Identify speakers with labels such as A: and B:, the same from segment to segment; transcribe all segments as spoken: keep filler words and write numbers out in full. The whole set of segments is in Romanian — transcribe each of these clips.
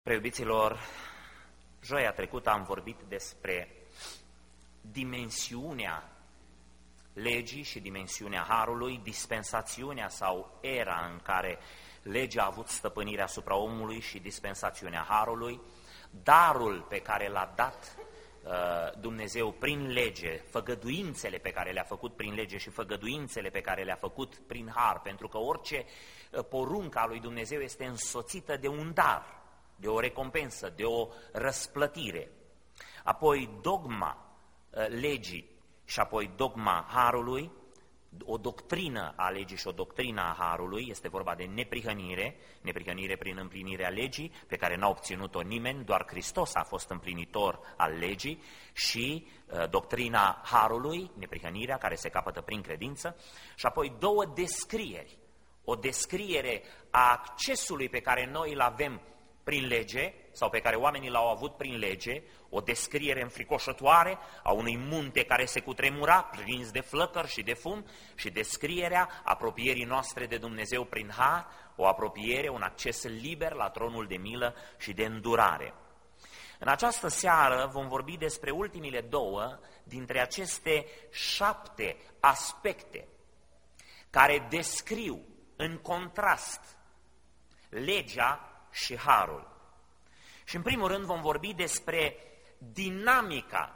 A: Preiubiților, joia trecută am vorbit despre dimensiunea legii și dimensiunea harului, dispensațiunea sau era în care legea a avut stăpânirea asupra omului și dispensațiunea harului, darul pe care l-a dat uh, Dumnezeu prin lege, făgăduințele pe care le-a făcut prin lege și făgăduințele pe care le-a făcut prin har, pentru că orice uh, poruncă a lui Dumnezeu este însoțită de un dar, de o recompensă, de o răsplătire. Apoi dogma uh, legii și apoi dogma harului, o doctrină a legii și o doctrină a harului, este vorba de neprihănire, neprihănire prin împlinirea legii, pe care n-a obținut-o nimeni, doar Hristos a fost împlinitor al legii, și uh, doctrina harului, neprihănirea, care se capătă prin credință, și apoi două descrieri, o descriere a accesului pe care noi îl avem prin lege, sau pe care oamenii l-au avut prin lege, o descriere înfricoșătoare a unui munte care se cutremura, prins de flăcări și de fum, și descrierea apropierii noastre de Dumnezeu prin har, o apropiere, un acces liber la tronul de milă și de îndurare. În această seară vom vorbi despre ultimile două dintre aceste șapte aspecte care descriu în contrast legea și harul. Și în primul rând vom vorbi despre dinamica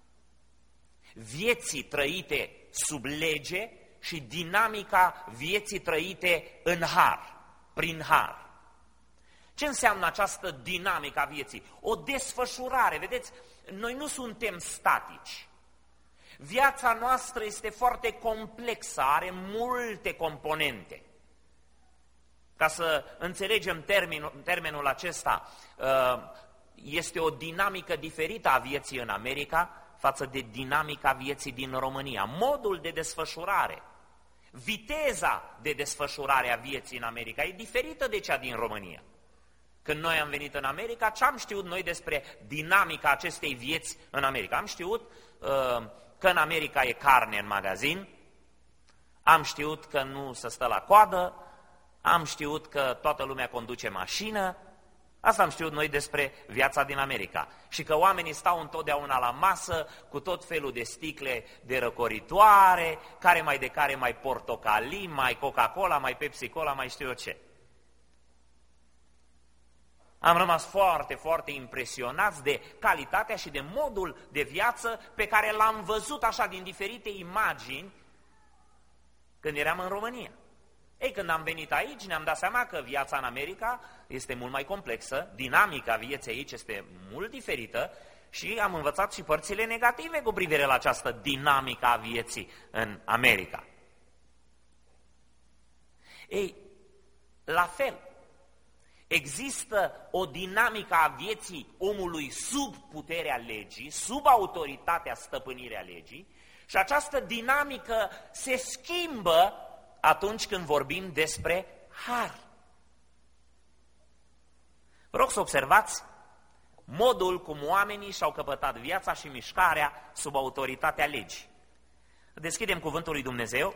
A: vieții trăite sub lege și dinamica vieții trăite în har, prin har. Ce înseamnă această dinamică a vieții? O desfășurare, vedeți, noi nu suntem statici. Viața noastră este foarte complexă, are multe componente. Ca să înțelegem termenul, termenul acesta, este o dinamică diferită a vieții în America față de dinamica vieții din România. Modul de desfășurare, viteza de desfășurare a vieții în America e diferită de cea din România. Când noi am venit în America, ce am știut noi despre dinamica acestei vieți în America? Am știut că în America e carne în magazin, am știut că nu se stă la coadă, am știut că toată lumea conduce mașină, asta am știut noi despre viața din America. Și că oamenii stau întotdeauna la masă cu tot felul de sticle de răcoritoare, care mai de care mai portocalii, mai Coca-Cola, mai Pepsi-Cola, mai știu eu ce. Am rămas foarte, foarte impresionați de calitatea și de modul de viață pe care l-am văzut așa din diferite imagini când eram în România. Ei, când am venit aici, ne-am dat seama că viața în America este mult mai complexă, dinamica vieții aici este mult diferită și am învățat și părțile negative cu privire la această dinamică a vieții în America. Ei, la fel, există o dinamică a vieții omului sub puterea legii, sub autoritatea stăpânirii a legii, și această dinamică se schimbă atunci când vorbim despre har. Vă rog să observați modul cum oamenii și-au căpătat viața și mișcarea sub autoritatea legii. Deschidem cuvântul lui Dumnezeu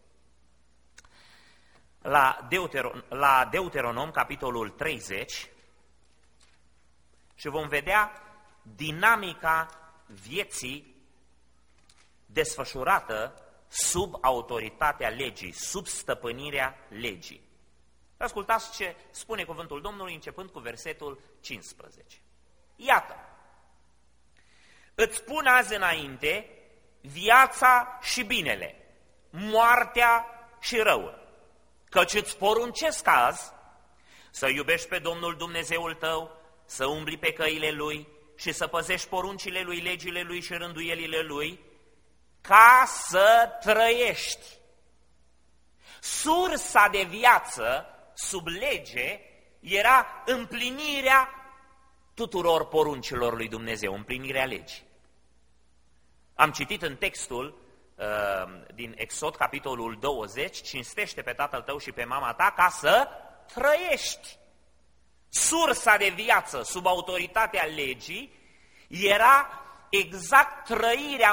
A: la, Deuteron, la Deuteronom, capitolul treizeci, și vom vedea dinamica vieții desfășurată sub autoritatea legii, sub stăpânirea legii. Ascultați ce spune cuvântul Domnului începând cu versetul cincisprezece. Iată, îți spun azi înainte viața și binele, moartea și răul, căci îți poruncesc azi să iubești pe Domnul Dumnezeul tău, să umbli pe căile Lui și să păzești poruncile Lui, legile Lui și rânduielile Lui, ca să trăiești. Sursa de viață sub lege era împlinirea tuturor poruncilor lui Dumnezeu, împlinirea legii. Am citit în textul uh, din Exod, capitolul douăzeci, cinstește pe tatăl tău și pe mama ta ca să trăiești. Sursa de viață sub autoritatea legii era exact trăirea,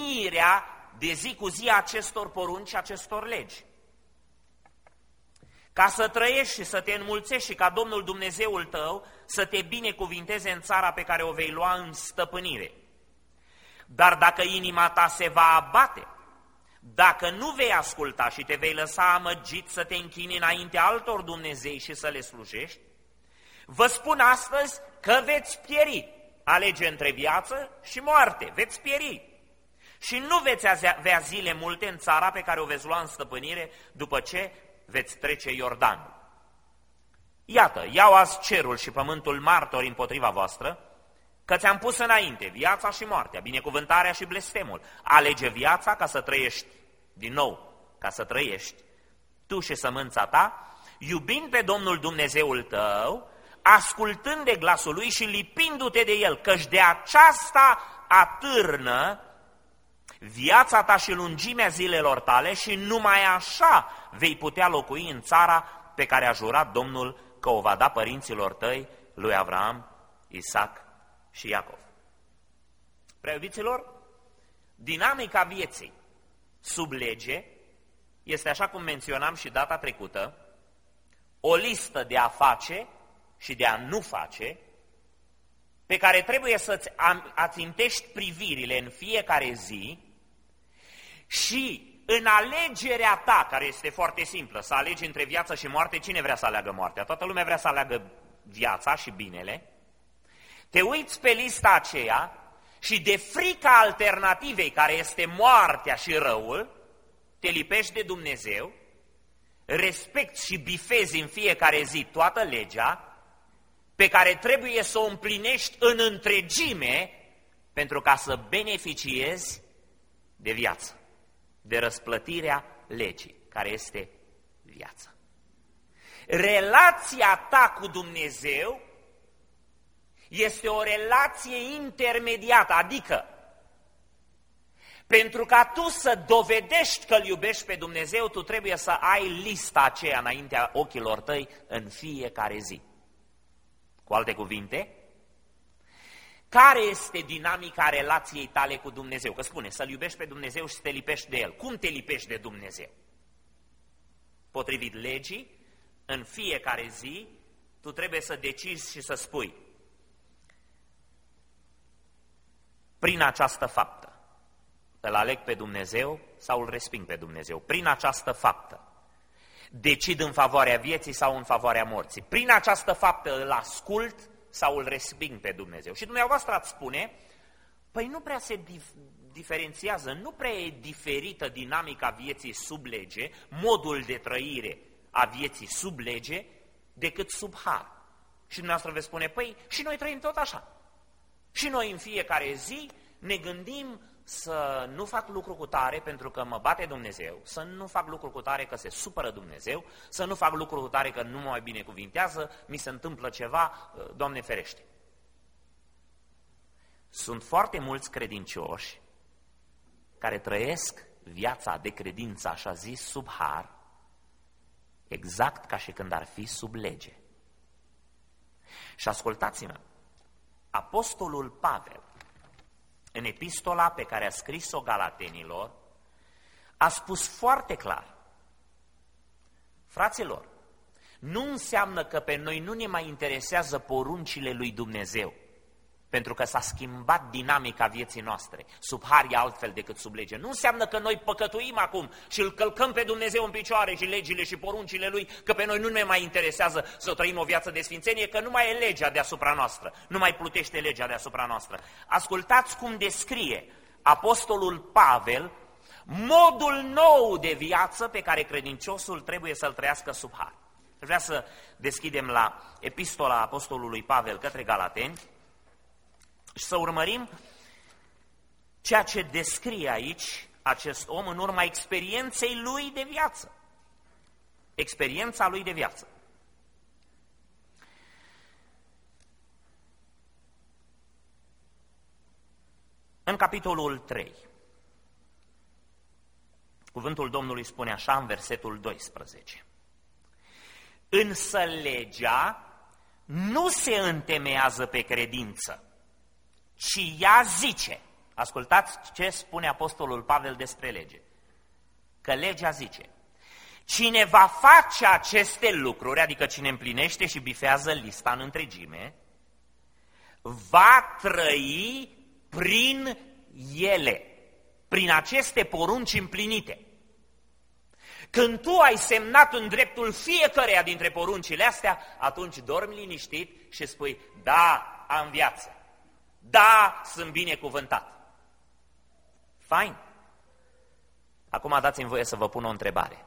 A: împlinirea de zi cu zi a acestor porunci, acestor legi. ca să trăiești și să te înmulțești și ca Domnul Dumnezeul tău să te binecuvinteze în țara pe care o vei lua în stăpânire. Dar dacă inima ta se va abate, dacă nu vei asculta și te vei lăsa amăgit să te închini înainte altor Dumnezei și să le slujești, vă spun astăzi că veți pieri. Alege între viață și moarte, veți pieri. Și nu veți avea zile multe în țara pe care o veți lua în stăpânire după ce veți trece Iordanul. Iată, iau azi cerul și pământul martori împotriva voastră, că ți-am pus înainte viața și moartea, binecuvântarea și blestemul. Alege viața ca să trăiești, din nou, ca să trăiești, tu și sămânța ta, iubind pe Domnul Dumnezeul tău, ascultând de glasul lui și lipindu-te de el, căci de aceasta atârnă viața ta și lungimea zilelor tale și numai așa vei putea locui în țara pe care a jurat Domnul că o va da părinților tăi, lui Avraam, Isaac și Iacov. Preiubiților, dinamica vieții sub lege este, așa cum menționam și data trecută, o listă de a face și de a nu face, pe care trebuie să-ți ațintești privirile în fiecare zi și în alegerea ta, care este foarte simplă, să alegi între viață și moarte. Cine vrea să aleagă moartea? Toată lumea vrea să aleagă viața și binele. Te uiți pe lista aceea și de frica alternativei, care este moartea și răul, te lipești de Dumnezeu, respecti și bifezi în fiecare zi toată legea, pe care trebuie să o împlinești în întregime pentru ca să beneficiezi de viață, de răsplătirea legii, care este viața. Relația ta cu Dumnezeu este o relație intermediată, adică pentru ca tu să dovedești că îl iubești pe Dumnezeu, tu trebuie să ai lista aceea înaintea ochilor tăi în fiecare zi. Cu alte cuvinte, care este dinamica relației tale cu Dumnezeu? Că spune să-L iubești pe Dumnezeu și să te lipești de El. Cum te lipești de Dumnezeu? Potrivit legii, în fiecare zi, tu trebuie să decizi și să spui: prin această faptă îl aleg pe Dumnezeu sau îl resping pe Dumnezeu. Prin această faptă decid în favoarea vieții sau în favoarea morții. Prin această faptă îl ascult sau îl resping pe Dumnezeu. Și dumneavoastră ați spune: păi nu prea se dif- diferențiază, nu prea e diferită dinamica vieții sub lege, modul de trăire a vieții sub lege, decât sub har. Și dumneavoastră veți spune: păi și noi trăim tot așa. Și noi în fiecare zi ne gândim să nu fac lucru cu tare pentru că mă bate Dumnezeu, să nu fac lucru cu tare că se supără Dumnezeu, să nu fac lucru cu tare că nu mă mai binecuvintează, mi se întâmplă ceva, Doamne ferește. Sunt foarte mulți credincioși care trăiesc viața de credință, așa zis, sub har, exact ca și când ar fi sub lege. Și ascultați-mă, Apostolul Pavel, în epistola pe care a scris-o Galatenilor, a spus foarte clar: fraților, nu înseamnă că pe noi nu ne mai interesează poruncile lui Dumnezeu, pentru că s-a schimbat dinamica vieții noastre. Sub har e altfel decât sub lege. Nu înseamnă că noi păcătuim acum și îl călcăm pe Dumnezeu în picioare și legile și poruncile lui, că pe noi nu ne mai interesează să trăim o viață de sfințenie, că nu mai e legea deasupra noastră, nu mai plutește legea deasupra noastră. Ascultați cum descrie Apostolul Pavel modul nou de viață pe care credinciosul trebuie să-l trăiască sub har. Vreau să deschidem la epistola Apostolului Pavel către Galateni și să urmărim ceea ce descrie aici acest om în urma experienței lui de viață. Experiența lui de viață. În capitolul trei, cuvântul Domnului spune așa în versetul doisprezece: însă legea nu se întemeiază pe credință, ci ea zice, ascultați ce spune Apostolul Pavel despre lege, că legea zice: Cine va face aceste lucruri, adică cine împlinește și bifează lista în întregime, va trăi prin ele, prin aceste porunci împlinite. Când tu ai semnat în dreptul fiecăreia dintre poruncile astea, atunci dormi liniștit și spui, da, am viață, da, sunt binecuvântat. Fain. Acum dați-mi voie să vă pun o întrebare.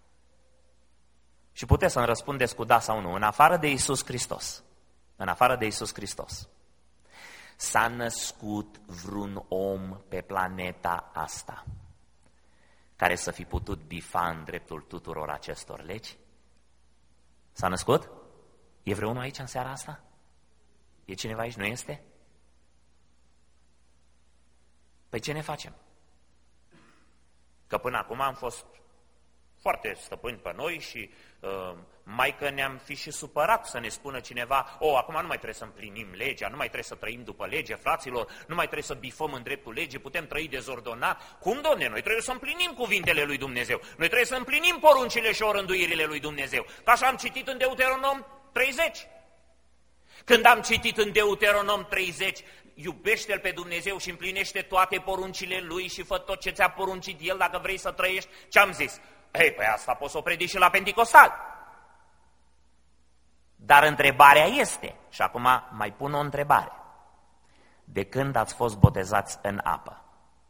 A: Și puteți să-mi răspundeți cu da sau nu. În afară de Iisus Hristos, în afară de Iisus Hristos, s-a născut vreun om pe planeta asta care să fi putut bifa în dreptul tuturor acestor legi? S-a născut? E vreunul aici în seara asta? E cineva aici? Nu este? Păi ce ne facem? Că până acum am fost foarte stăpâni pe noi și uh, mai că ne-am fi și supărat să ne spună cineva, o, acum nu mai trebuie să împlinim legea, nu mai trebuie să trăim după lege, fraților, nu mai trebuie să bifăm în dreptul legii, putem trăi dezordonat. Cum, Domne? Noi trebuie să împlinim cuvintele lui Dumnezeu, noi trebuie să împlinim poruncile și orânduirile lui Dumnezeu. Că așa am citit în Deuteronom treizeci. Când am citit în Deuteronom treizeci, iubește-L pe Dumnezeu și împlinește toate poruncile Lui și fă tot ce ți-a poruncit El dacă vrei să trăiești, ce-am zis? Ei, păi asta poți să o predici și la Penticostal. Dar întrebarea este, și acum mai pun o întrebare, de când ați fost botezați în apă?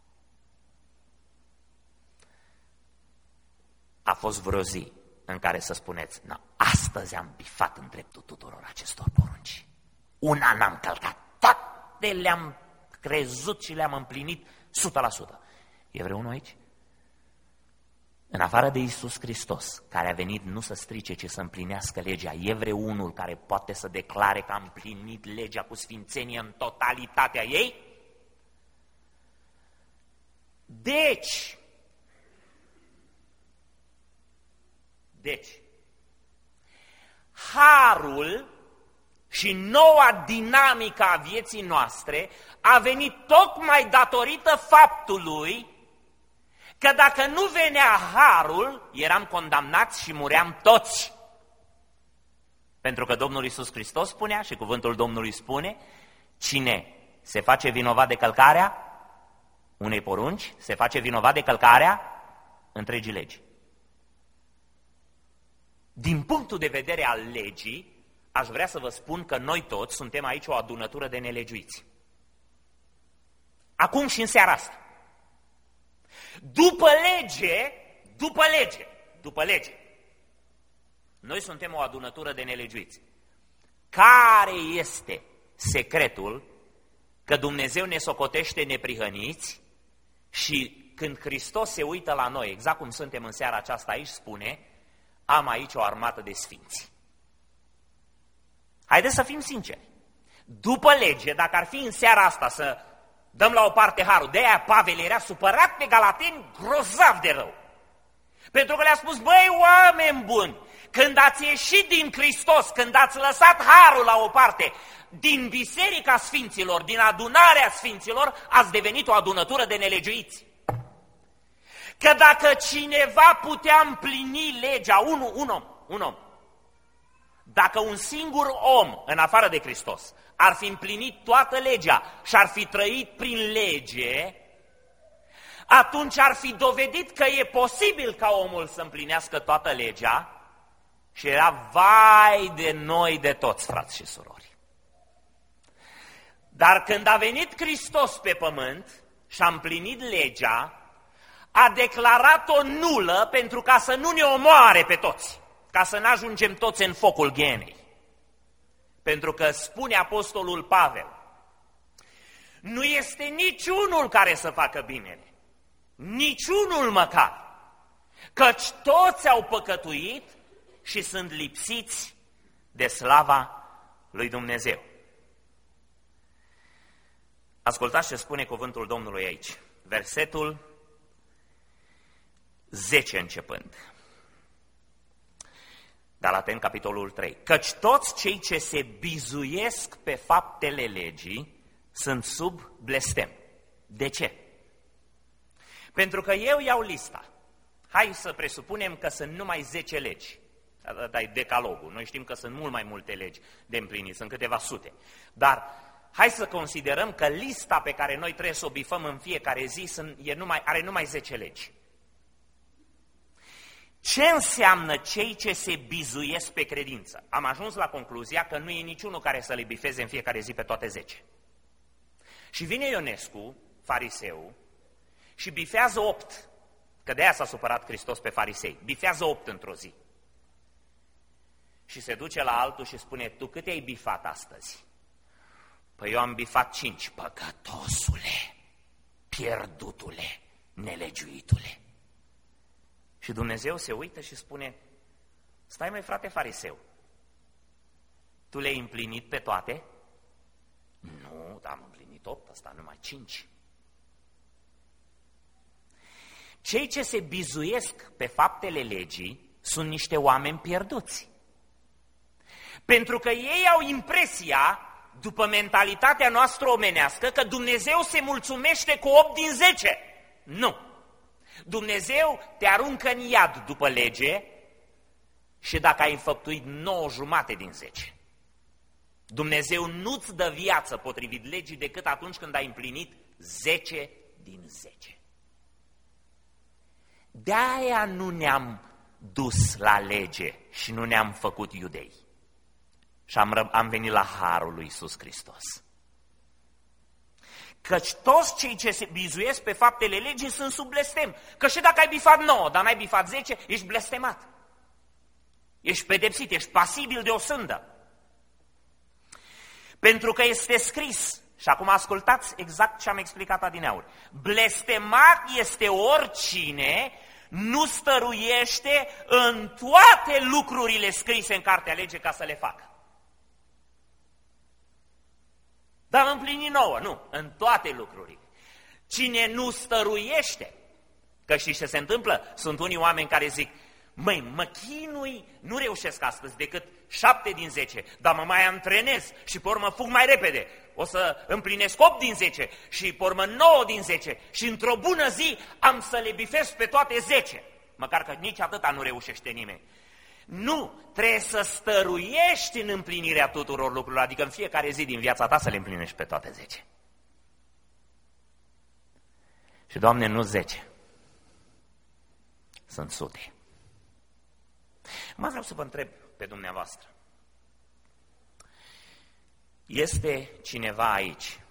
A: A fost vreo zi în care să spuneți, na, astăzi am bifat în dreptul tuturor acestor porunci. Una n-am călcat, toate le-am crezut și le-am împlinit o sută la sută. E vreunul aici? În afară de Iisus Hristos, care a venit nu să strice, ci să împlinească legea, e vreunul care poate să declare că a împlinit legea cu sfințenie în totalitatea ei? Deci, deci, harul și noua dinamică a vieții noastre a venit tocmai datorită faptului că dacă nu venea harul, eram condamnați și muream toți. Pentru că Domnul Iisus Hristos spunea și cuvântul Domnului spune, cine se face vinovat de călcarea unei porunci, se face vinovat de călcarea întregii legi. Din punctul de vedere al legii, aș vrea să vă spun că noi toți suntem aici o adunătură de nelegiuiți. Acum și în seara asta. După lege, după lege, după lege, noi suntem o adunătură de nelegiuiți. Care este secretul că Dumnezeu ne socotește neprihăniți și când Hristos se uită la noi, exact cum suntem în seara aceasta aici, spune, am aici o armată de sfinți. Haideți să fim sinceri. După lege, dacă ar fi în seara asta să dăm la o parte harul, de aia Pavel era supărat pe galateni grozav de rău. Pentru că le-a spus, băi, oameni buni, când ați ieșit din Hristos, când ați lăsat harul la o parte, din biserica sfinților, din adunarea sfinților, ați devenit o adunătură de nelegiuiți. Că dacă cineva putea împlini legea, un, un om, un om, dacă un singur om, în afară de Hristos, ar fi împlinit toată legea și ar fi trăit prin lege, atunci ar fi dovedit că e posibil ca omul să împlinească toată legea și era vai de noi de toți, frați și surori. Dar când a venit Hristos pe pământ și a împlinit legea, a declarat-o nulă pentru ca să nu ne omoare pe toți, ca să nu ajungem toți în focul ghenei. Pentru că spune apostolul Pavel, nu este niciunul care să facă binele, niciunul măcar, căci toți au păcătuit și sunt lipsiți de slava lui Dumnezeu. Ascultați ce spune cuvântul Domnului aici, versetul zece începând. Galateni, capitolul trei. Căci toți cei ce se bizuiesc pe faptele legii sunt sub blestem. De ce? Pentru că eu iau lista. Hai să presupunem că sunt numai zece legi. Ăsta e decalogul. Noi știm că sunt mult mai multe legi de împlinit, sunt câteva sute. Dar hai să considerăm că lista pe care noi trebuie să o bifăm în fiecare zi sunt, e numai, are numai zece legi. Ce înseamnă cei ce se bizuiesc pe credință? Am ajuns la concluzia că nu e niciunul care să le bifeze în fiecare zi pe toate zece. Și vine Ionescu, fariseu, și bifează opt, că de aia s-a supărat Hristos pe farisei, bifează opt într-o zi. Și se duce la altul și spune, tu câte ai bifat astăzi? Păi eu am bifat cinci. Păcătosule, pierdutule, nelegiuitule. Și Dumnezeu se uită și spune, stai mai frate fariseu, tu le-ai împlinit pe toate? Nu, dar am împlinit opt, ăsta numai cinci. Cei ce se bizuiesc pe faptele legii sunt niște oameni pierduți. Pentru că ei au impresia, după mentalitatea noastră omenească, că Dumnezeu se mulțumește cu opt din zece. Nu! Dumnezeu te aruncă în iad după lege și dacă ai înfăptuit nouă jumate din zece. Dumnezeu nu-ți dă viață potrivit legii decât atunci când ai împlinit zece din zece. De-aia nu ne-am dus la lege și nu ne-am făcut iudei. Și am, am venit la harul lui Iisus Hristos. Căci toți cei ce se bizuiesc pe faptele legii sunt sub blestem. Că și dacă ai bifat nouă, dar n-ai bifat zece, ești blestemat. Ești pedepsit, ești pasibil de o sândă. Pentru că este scris, și acum ascultați exact ce am explicat adineauri, blestemat este oricine nu stăruiește în toate lucrurile scrise în cartea lege ca să le facă. Dar am împlinit nouă, nu, în toate lucrurile. Cine nu stăruiește, că știți ce se întâmplă? Sunt unii oameni care zic, măi, mă chinui, nu reușesc astăzi decât șapte din zece, dar mă mai antrenez și pe urmă fug mai repede. O să împlinesc opt din zece și pe urmă nouă din zece și într-o bună zi am să le bifez pe toate zece. Măcar că nici atâta nu reușește nimeni. Nu, trebuie să stăruiești în împlinirea tuturor lucrurilor, adică în fiecare zi din viața ta să le împlinești pe toate zece. Și, Doamne, nu zece, sunt sute. Mai vreau să vă întreb pe dumneavoastră. Este cineva aici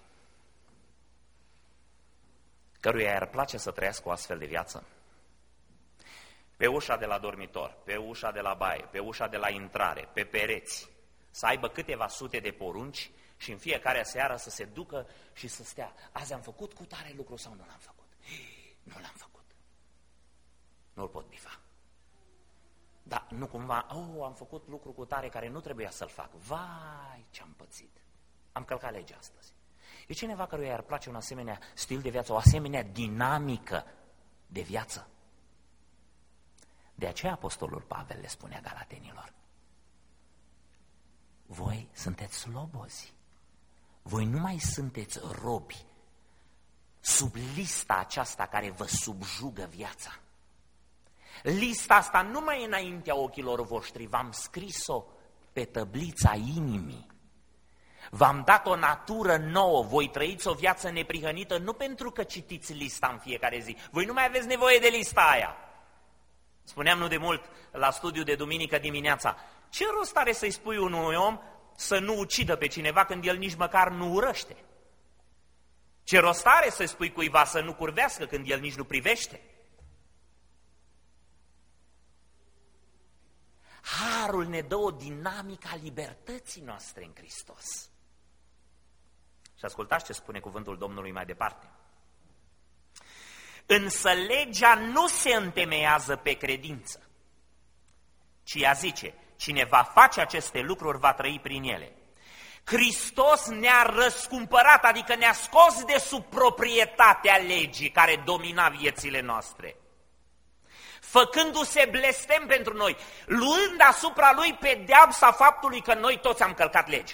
A: căruia ar place să trăiască o astfel de viață? Pe ușa de la dormitor, pe ușa de la baie, pe ușa de la intrare, pe pereți, să aibă câteva sute de porunci și în fiecare seară să se ducă și să stea. Azi am făcut cu tare lucru sau nu l-am făcut? Nu l-am făcut. Nu-l pot bifa. Dar nu cumva, oh, am făcut lucru cu tare care nu trebuia să-l fac. Vai, ce-am pățit. Am călcat legea astăzi. E cineva căruia ar place un asemenea stil de viață, o asemenea dinamică de viață? De aceea apostolul Pavel le spunea galatenilor, voi sunteți slobozi, voi nu mai sunteți robi sub lista aceasta care vă subjugă viața. Lista asta nu mai e înaintea ochilor voștri, v-am scris-o pe tăblița inimii. V-am dat o natură nouă, voi trăiți o viață neprihănită nu pentru că citiți lista în fiecare zi, voi nu mai aveți nevoie de lista aia. Spuneam nu de mult la studiu de duminică dimineața, ce rost are să-i spui unui om să nu ucidă pe cineva când el nici măcar nu urăște? Ce rost are să-i spui cuiva să nu curvească când el nici nu privește? Harul ne dă o dinamică a libertății noastre în Hristos. Și ascultați ce spune cuvântul Domnului mai departe. Însă legea nu se întemeiază pe credință, ci ea zice, cine va face aceste lucruri va trăi prin ele. Hristos ne-a răscumpărat, adică ne-a scos de sub proprietatea legii care domina viețile noastre, făcându-se blestem pentru noi, luând asupra lui pedeapsa faptului că noi toți am călcat legea.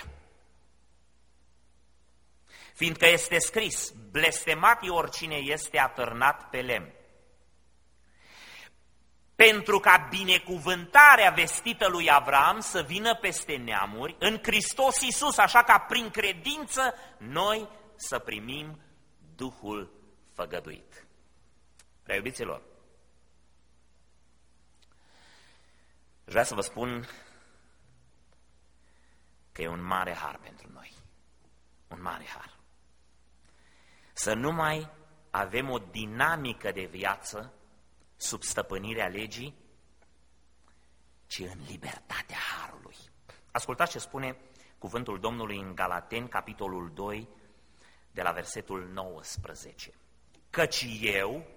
A: Fiindcă este scris, blestemat e oricine este atârnat pe lemn. pentru ca binecuvântarea vestită lui Avram să vină peste neamuri în Hristos Iisus, așa ca prin credință noi să primim Duhul făgăduit. Prea iubiților, vreau să vă spun că e un mare har pentru noi, un mare har. Să nu mai avem o dinamică de viață sub stăpânirea legii, ci în libertatea harului. Ascultați ce spune cuvântul Domnului în Galateni, capitolul doi, de la versetul nouăsprezece. Căci eu,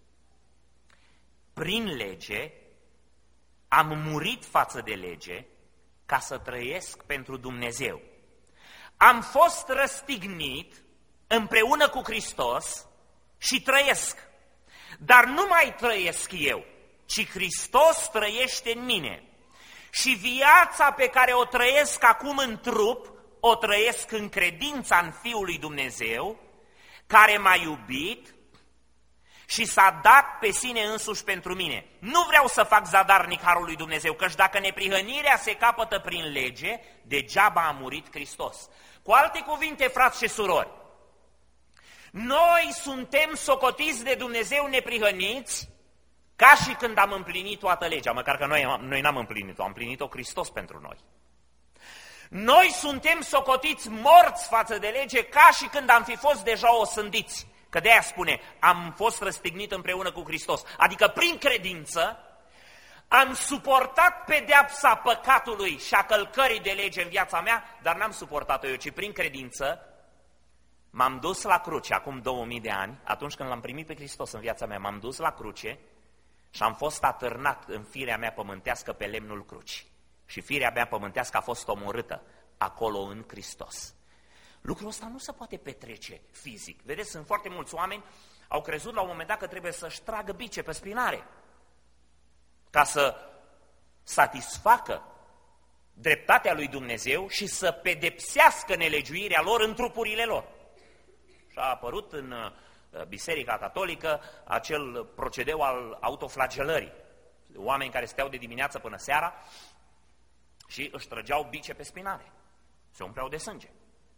A: prin lege, am murit față de lege ca să trăiesc pentru Dumnezeu. Am fost răstignit împreună cu Hristos și trăiesc. Dar nu mai trăiesc eu, ci Hristos trăiește în mine. Și viața pe care o trăiesc acum în trup, o trăiesc în credința în Fiul lui Dumnezeu, care m-a iubit și s-a dat pe sine însuși pentru mine. Nu vreau să fac zadarnic harul lui Dumnezeu, căci dacă neprihănirea se capătă prin lege, degeaba a murit Hristos. Cu alte cuvinte, frați și surori, noi suntem socotiți de Dumnezeu neprihăniți ca și când am împlinit toată legea, măcar că noi, noi n-am împlinit-o, am împlinit-o Hristos pentru noi. Noi suntem socotiți morți față de lege ca și când am fi fost deja osândiți, că de-aia spune, am fost răstignit împreună cu Hristos, adică prin credință am suportat pedeapsa păcatului și a călcării de lege în viața mea, dar n-am suportat-o eu, ci prin credință m-am dus la cruce acum două mii de ani, atunci când l-am primit pe Hristos în viața mea, m-am dus la cruce și am fost atârnat în firea mea pământească pe lemnul crucii. Și firea mea pământească a fost omorâtă acolo în Hristos. Lucrul ăsta nu se poate petrece fizic. Vedeți, sunt foarte mulți oameni, au crezut la un moment dat că trebuie să-și tragă bice pe spinare ca să satisfacă dreptatea lui Dumnezeu și să pedepsească nelegiuirea lor în trupurile lor. Și a apărut în Biserica Catolică acel procedeu al autoflagelării. Oameni care steau de dimineață până seara și își trăgeau bice pe spinare. Se umpleau de sânge.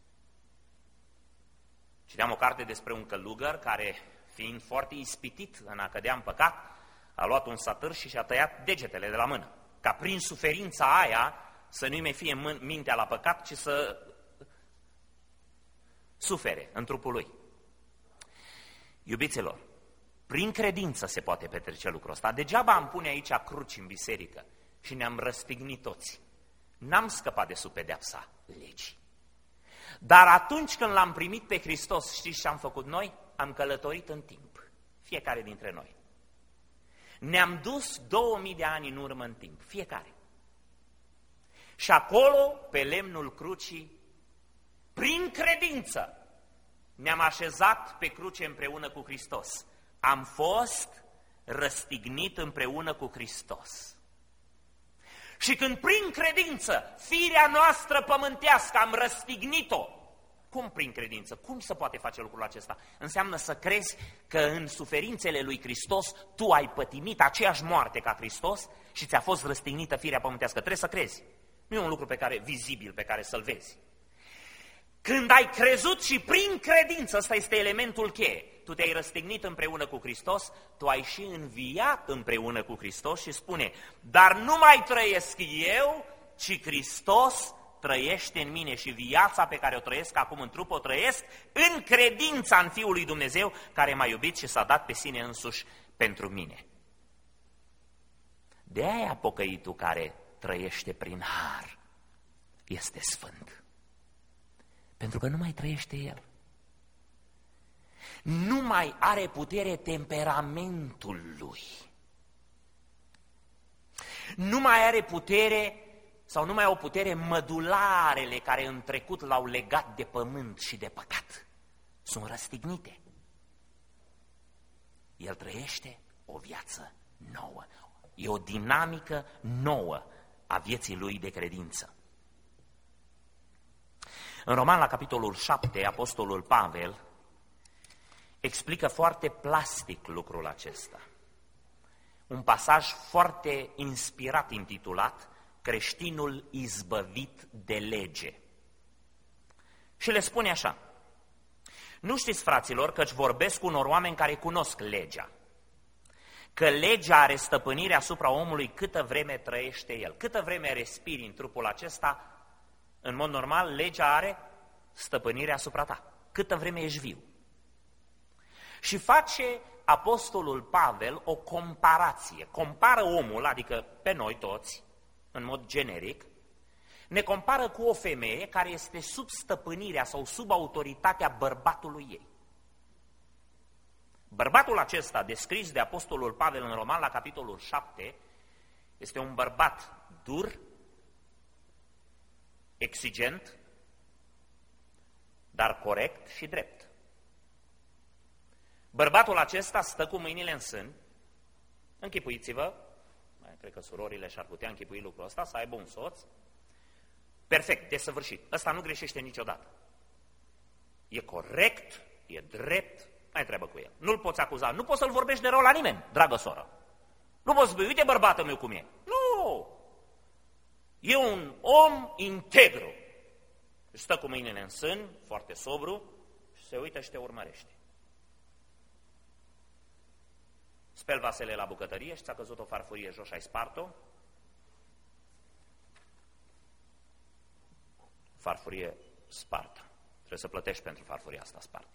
A: Citeam o carte despre un călugăr care, fiind foarte ispitit în a cădea în păcat, a luat un satâr și și-a tăiat degetele de la mână, ca prin suferința aia să nu-i mai fie mintea la păcat, ci să sufere în trupul lui. Iubiților, prin credință se poate petrece lucrul ăsta. Degeaba am pune aici cruci în biserică și ne-am răstignit toți. N-am scăpat de sub pedeapsa legii. Dar atunci când l-am primit pe Hristos, știți ce am făcut noi? Am călătorit în timp, fiecare dintre noi. Ne-am dus două mii de ani în urmă în timp, fiecare. Și acolo, pe lemnul crucii, prin credință, ne-am așezat pe cruce împreună cu Hristos. Am fost răstignit împreună cu Hristos. Și când prin credință firea noastră pământească am răstignit-o, cum prin credință? Cum se poate face lucrul acesta? Înseamnă să crezi că în suferințele lui Hristos tu ai pătimit aceeași moarte ca Hristos și ți-a fost răstignită firea pământească. Trebuie să crezi. Nu e un lucru pe care, vizibil pe care să-l vezi. Când ai crezut și prin credință, ăsta este elementul cheie, tu te-ai răstignit împreună cu Hristos, tu ai și înviat împreună cu Hristos și spune, dar nu mai trăiesc eu, ci Hristos trăiește în mine și viața pe care o trăiesc acum în trup, o trăiesc în credința în Fiul lui Dumnezeu, care m-a iubit și s-a dat pe sine însuși pentru mine. De aia pocăitul care trăiește prin har este sfânt. Pentru că nu mai trăiește el. Nu mai are putere temperamentul lui. Nu mai are putere sau nu mai au putere mădularele care în trecut l-au legat de pământ și de păcat. Sunt răstignite. El trăiește o viață nouă. E o dinamică nouă a vieții lui de credință. În Roman, la capitolul șapte, apostolul Pavel explică foarte plastic lucrul acesta. un pasaj foarte inspirat intitulat Creștinul izbăvit de lege. Și le spune așa: nu știți, fraților, căci vorbesc cu unor oameni care cunosc legea, că legea are stăpânire asupra omului câtă vreme trăiește el. Câtă vreme respiri în trupul acesta, în mod normal, legea are stăpânire asupra ta. Câtă vreme ești viu. Și face apostolul Pavel o comparație. Compară omul, adică pe noi toți, în mod generic, ne compară cu o femeie care este sub stăpânirea sau sub autoritatea bărbatului ei. Bărbatul acesta, descris de apostolul Pavel în Roman la capitolul șapte, este un bărbat dur, exigent, dar corect și drept. Bărbatul acesta stă cu mâinile în sân. Închipuiți-vă, cred că surorile și-ar putea închipui lucrul ăsta, să aibă un soț perfect, desăvârșit. Ăsta nu greșește niciodată. E corect, e drept, n-ai treabă cu el. Nu-l poți acuza, nu poți să-l vorbești de rău la nimeni, dragă soră. Nu poți spui, uite bărbatul meu cum e. Nu! E un om integru. Stă cu mâinile în sân, foarte sobru, și se uită și te urmărește. Speli vasele la bucătărie și ți-a căzut o farfurie jos și ai spart-o. Farfurie spartă. Trebuie să plătești pentru farfuria asta spartă.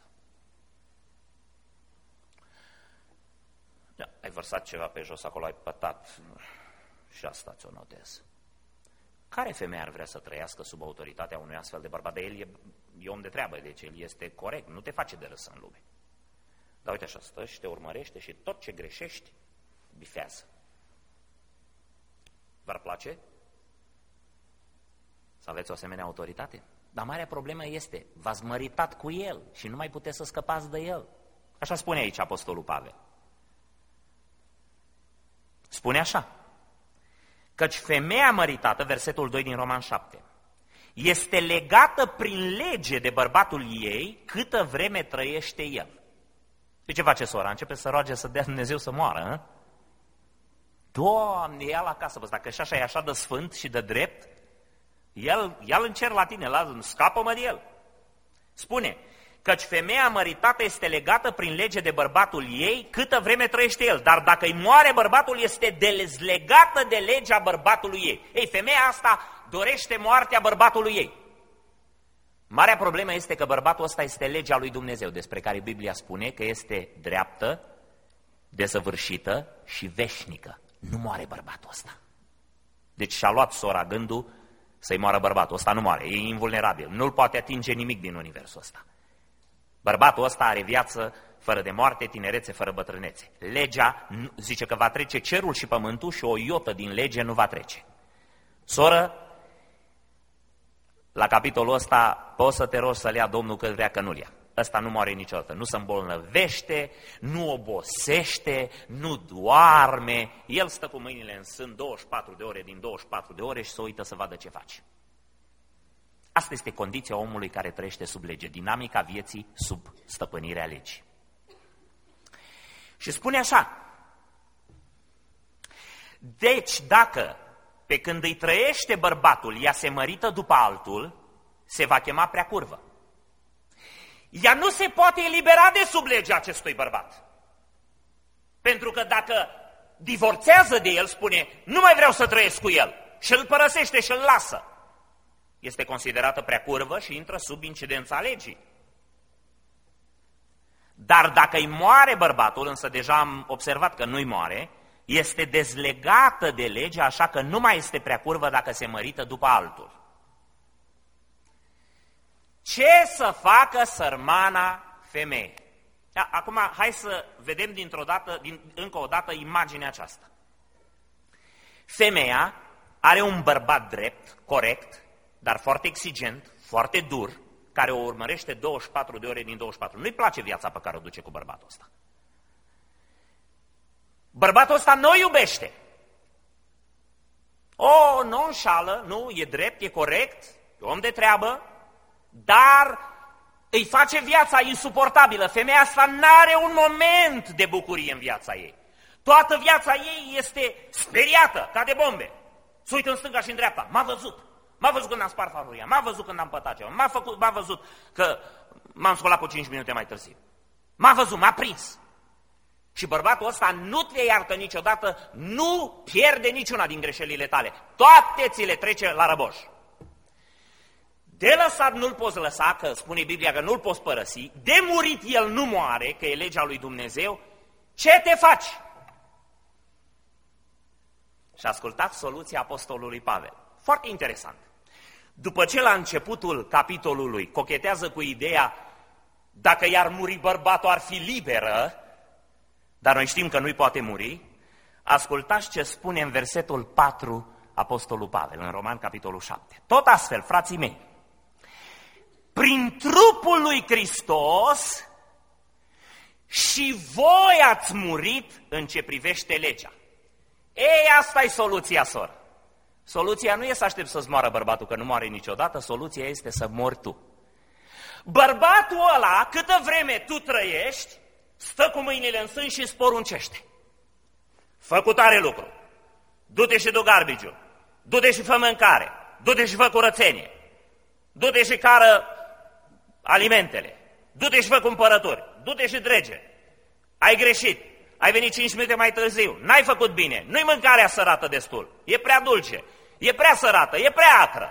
A: Da, ai vărsat ceva pe jos, acolo ai pătat și asta ți-o notez. Care femeie ar vrea să trăiască sub autoritatea unui astfel de bărbat? De el e, e om de treabă, deci el este corect, nu te face de râs în lume. Dar uite așa, stă și te urmărește și tot ce greșești, bifează. V-ar place să aveți o asemenea autoritate? Dar marea problemă este, v-ați măritat cu el și nu mai puteți să scăpați de el. Așa spune aici apostolul Pavel. Spune așa: căci femeia măritată, versetul doi din Roman șapte, este legată prin lege de bărbatul ei câtă vreme trăiește el. Și ce face sora? Începe să roage să dea Dumnezeu să moară, hă? Doamne, ia la casă, bă, dacă și așa e așa de sfânt și de drept, el, ia-l în cer la tine, la, scapă-mă de el. Spune, căci femeia măritată este legată prin lege de bărbatul ei câtă vreme trăiește el, dar dacă îi moare bărbatul, este dezlegată de legea bărbatului ei. Ei, femeia asta dorește moartea bărbatului ei. Marea problemă este că bărbatul ăsta este legea lui Dumnezeu, despre care Biblia spune că este dreaptă, desăvârșită și veșnică. Nu moare bărbatul ăsta. Deci și-a luat sora gândul să-i moară bărbatul ăsta, nu moare, e invulnerabil, nu-l poate atinge nimic din universul ăsta. Bărbatul ăsta are viață fără de moarte, tinerețe fără bătrânețe. Legea zice că va trece cerul și pământul și o iotă din lege nu va trece. Soră, la capitolul ăsta poți să te rogi să-l ia Domnul că vrea că nu-l ia. Ăsta nu moare niciodată, nu se îmbolnăvește, nu obosește, nu doarme. El stă cu mâinile în sân douăzeci și patru de ore din douăzeci și patru de ore și se uită să vadă ce face. Asta este condiția omului care trăiește sub lege, dinamica vieții sub stăpânirea legii. Și spune așa: deci dacă pe când îi trăiește bărbatul, ea se mărită după altul, se va chema preacurvă. Ea nu se poate elibera de sub legea acestui bărbat. Pentru că dacă divorțează de el, spune, nu mai vreau să trăiesc cu el, și îl părăsește și îl lasă, este considerată preacurvă și intră sub incidența legii. Dar dacă îi moare bărbatul, însă deja am observat că nu-i moare, este dezlegată de lege, așa că nu mai este preacurvă dacă se mărită după altul. Ce să facă sărmana femeie? Acum, hai să vedem dintr-o dată, din, încă o dată imaginea aceasta. Femeia are un bărbat drept, corect, dar foarte exigent, foarte dur, care o urmărește douăzeci și patru de ore din douăzeci și patru. Nu-i place viața pe care o duce cu bărbatul ăsta. Bărbatul ăsta nu o iubește. O, nu înșală, nu, e drept, e corect, e om de treabă, dar îi face viața insuportabilă. Femeia asta n-are un moment de bucurie în viața ei. Toată viața ei este speriată, ca de bombe. Se uită în stânga și în dreapta. M-a văzut. M-a văzut când am spart farfuria. M-a văzut când am pătat ceva. M-a, făcut, m-a văzut că m-am scolat cu cinci minute mai târziu. M-a văzut, m-a prins. Și bărbatul ăsta nu te iartă niciodată, nu pierde niciuna din greșelile tale. Toate ți le trece la răboș. De lăsat nu-l poți lăsa, că spune Biblia că nu-l poți părăsi, de murit el nu moare, că e legea lui Dumnezeu, ce te faci? Și ascultați soluția apostolului Pavel. Foarte interesant. După ce la începutul capitolului cochetează cu ideea, dacă i-ar muri bărbatul ar fi liberă, dar noi știm că nu-i poate muri, ascultați ce spune în versetul patru apostolul Pavel, în Roman capitolul șapte. Tot astfel, frații mei, prin trupul lui Hristos și voi ați murit în ce privește legea. Ei, asta e soluția, soră. Soluția nu e să aștepți să-ți moară bărbatul, că nu moare niciodată, soluția este să mori tu. Bărbatul ăla, câtă vreme tu trăiești, stă cu mâinile în sân și îți poruncește. Fă cu tare lucru, du-te și du garbiciul, du-te și fă mâncare, du-te și fă curățenie, du-te și cară alimentele, du-te și fă cumpărături, du-te și drege. Ai greșit, ai venit cinci minute mai târziu, n-ai făcut bine, nu-i mâncarea sărată destul, e prea dulce, e prea sărată, e prea acră.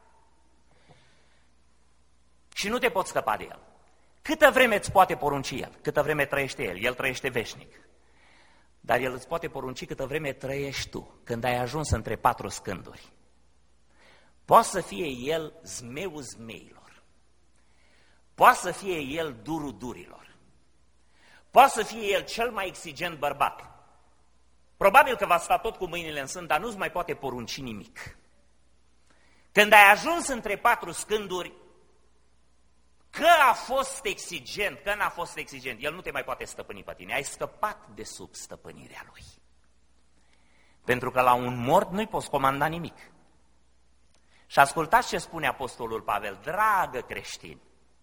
A: Și nu te poți scăpa de el. Câtă vreme îți poate porunci el, câtă vreme trăiește el, el trăiește veșnic. Dar el îți poate porunci câtă vreme trăiești tu, când ai ajuns între patru scânduri. Poate să fie el zmeul zmeilor, poate să fie el durul durilor, poate să fie el cel mai exigent bărbat. Probabil că va sta tot cu mâinile în sân, dar nu-ți mai poate porunci nimic. Când ai ajuns între patru scânduri, că a fost exigent, că n-a fost exigent, el nu te mai poate stăpâni pe tine, ai scăpat de sub stăpânirea lui. Pentru că la un mort nu-i poți comanda nimic. Și ascultați ce spune apostolul Pavel, dragă creștin,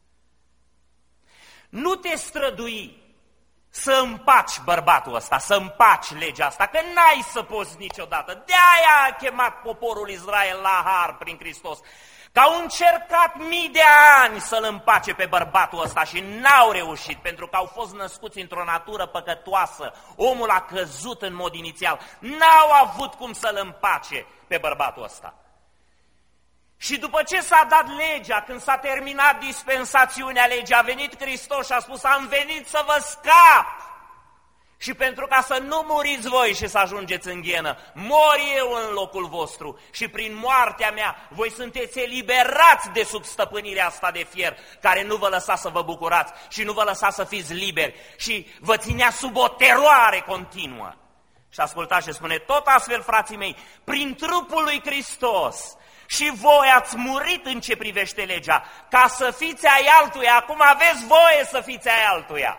A: nu te strădui să împaci bărbatul ăsta, să împaci legea asta, că n-ai să poți niciodată. De-aia a chemat poporul Israel la har prin Hristos, că au încercat mii de ani să-l împace pe bărbatul ăsta și n-au reușit, pentru că au fost născuți într-o natură păcătoasă. Omul a căzut în mod inițial, n-au avut cum să-l împace pe bărbatul ăsta. Și după ce s-a dat legea, când s-a terminat dispensațiunea legii, a venit Hristos și a spus, am venit să vă scap. Și pentru ca să nu muriți voi și să ajungeți în ghenă, mor eu în locul vostru și prin moartea mea voi sunteți eliberați de sub stăpânirea asta de fier, care nu vă lăsa să vă bucurați și nu vă lăsa să fiți liberi și vă ținea sub o teroare continuă. Și ascultați ce spune, tot astfel, frații mei, prin trupul lui Hristos și voi ați murit în ce privește legea, ca să fiți ai altuia, acum aveți voie să fiți ai altuia.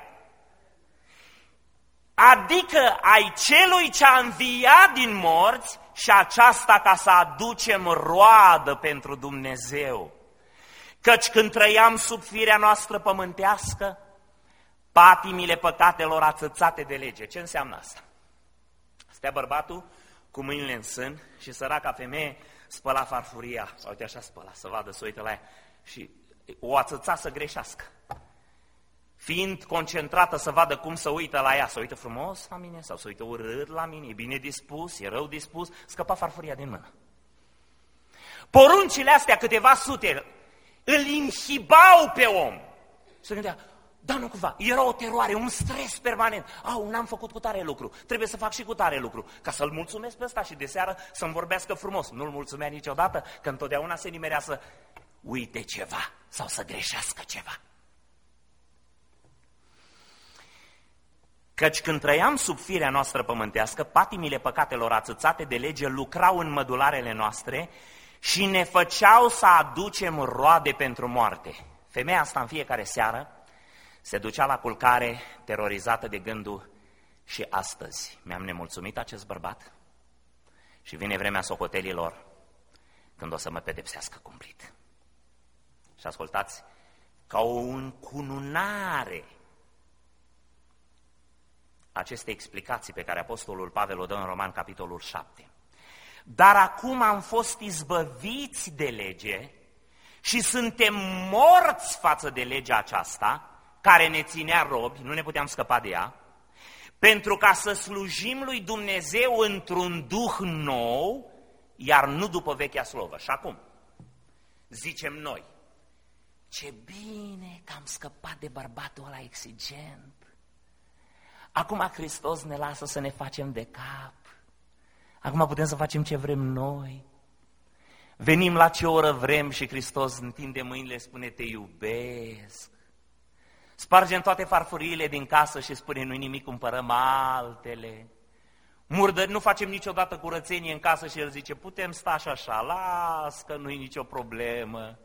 A: Adică ai celui ce a înviat din morți și aceasta ca să aducem roadă pentru Dumnezeu. Căci când trăiam sub firea noastră pământească, patimile păcatelor ațățate de lege. Ce înseamnă asta? Stea bărbatul cu mâinile în sân și săraca femeie spăla farfuria, sau uite așa spăla, să vadă, să uită la ea și o ațăța să greșească. Fiind concentrată să vadă cum să uită la ea, să uită frumos la mine sau să uită urât la mine, e bine dispus, e rău dispus, scăpa farfuria din mână. Poruncile astea, câteva sute, îl inhibau pe om. Se gândea, da, nu cumva, era o teroare, un stres permanent. Au, n-am făcut cu tare lucru, trebuie să fac și cu tare lucru, ca să-l mulțumesc pe ăsta și de seară să-mi vorbească frumos. Nu-l mulțumea niciodată, că întotdeauna se nimerea să uite ceva sau să greșească ceva. Căci când trăiam sub firea noastră pământească, patimile păcatelor ațățate de lege lucrau în mădularele noastre și ne făceau să aducem roade pentru moarte. Femeia asta în fiecare seară se ducea la culcare terorizată de gândul, și astăzi mi-am nemulțumit acest bărbat și vine vremea socotelilor când o să mă pedepsească cumplit. Și ascultați, ca o încununare aceste explicații pe care Apostolul Pavel o dă în Roman, capitolul șapte. Dar acum am fost izbăviți de lege și suntem morți față de legea aceasta, care ne ținea robi, nu ne puteam scăpa de ea, pentru ca să slujim lui Dumnezeu într-un duh nou, iar nu după vechea slovă. Și acum, zicem noi, ce bine că am scăpat de bărbatul ăla exigent. Acum Hristos ne lasă să ne facem de cap. Acum putem să facem ce vrem noi. Venim la ce oră vrem și Hristos întinde mâinile, spune te iubesc. Spargem toate farfuriile din casă și spune nu-i nimic, cumpărăm altele. Murdări, nu facem niciodată curățenie în casă și el zice putem sta și așa, las că nu-i nicio problemă.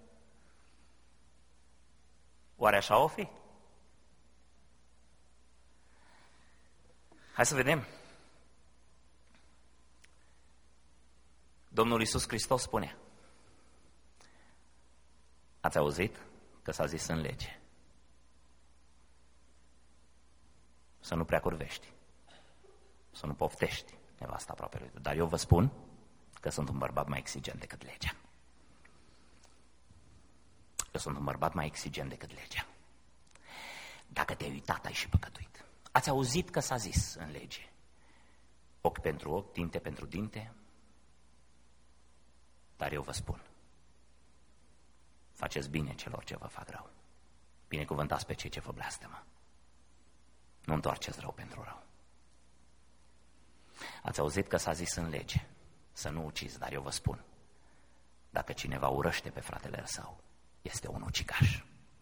A: Oare așa o fi? Hai să vedem. Domnul Iisus Hristos spune, ați auzit că s-a zis în lege să nu prea curvești, să nu poftești nevasta aproapelui, dar eu vă spun că sunt un bărbat mai exigent decât legea. Eu sunt un bărbat mai exigent decât legea. Dacă te-ai uitat, ai și păcătuit. Ați auzit că s-a zis în lege ochi pentru ochi, dinte pentru dinte, dar eu vă spun, faceți bine celor ce vă fac rău, binecuvântați pe cei ce vă blastămă, nu întoarceți rău pentru rău. Ați auzit că s-a zis în lege să nu ucizi, dar eu vă spun, dacă cineva urăște pe fratele său, este un ucigaș.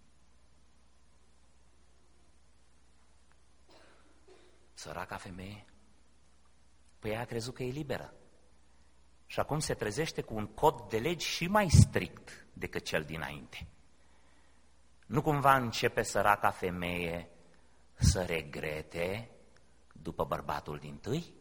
A: Săraca femeie, păi ea a crezut că e liberă. Și acum se trezește cu un cod de legi și mai strict decât cel dinainte. Nu cumva începe săraca femeie să regrete după bărbatul dintâi?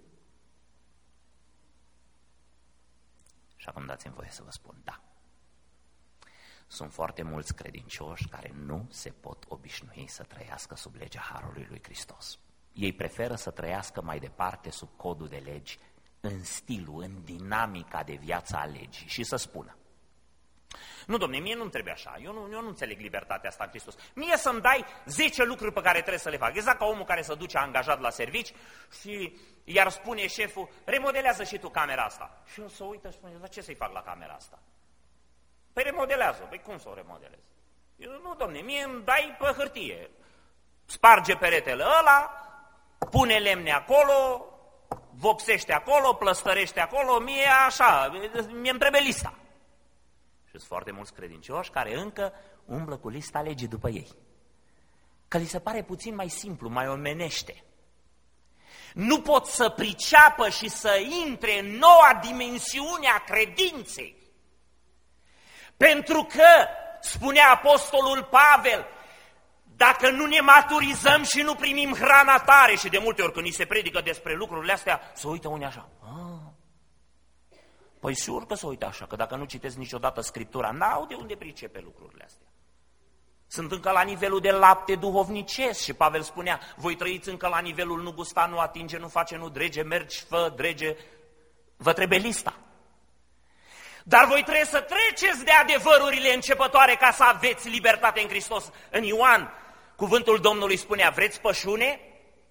A: Și acum dați-mi voie să vă spun, da. Sunt foarte mulți credincioși care nu se pot obișnui să trăiască sub legea Harului lui Hristos. Ei preferă să trăiască mai departe sub codul de legi, în stilul, în dinamica de viață a legii și să spună: nu, domne, mie nu-mi trebuie așa, eu nu, eu nu înțeleg libertatea asta în Hristos. Mie să-mi dai zece lucruri pe care trebuie să le fac. Exact ca omul care se duce angajat la servici și iar spune șeful, remodelează și tu camera asta. Și eu să uită și spune, dar ce să-i fac la camera asta? Păi remodelează. Păi cum să o remodelez? Eu, nu, domne, mie îmi dai pe hârtie. Sparge peretele ăla, pune lemne acolo, vopsește acolo, plăstărește acolo, mie așa, mie-mi trebuie lista. Și sunt foarte mulți credincioși care încă umblă cu lista legii după ei. Că li se pare puțin mai simplu, mai omenește. Nu pot să priceapă și să intre în noua dimensiune a credinței. Pentru că, spunea apostolul Pavel, dacă nu ne maturizăm și nu primim hrana tare, și de multe ori când ni se predică despre lucrurile astea, se uită unii așa. Ah, păi sigur că se uită așa, că dacă nu citesc niciodată Scriptura, n-au de unde pricepe lucrurile astea. Sunt încă la nivelul de lapte duhovnicesc și Pavel spunea, voi trăiți încă la nivelul nu gusta, nu atinge, nu face, nu drege, mergi, fă, drege, vă trebuie lista. Dar voi trebuie să treceți de adevărurile începătoare ca să aveți libertate în Hristos. În Ioan, cuvântul Domnului spunea, vreți pășune?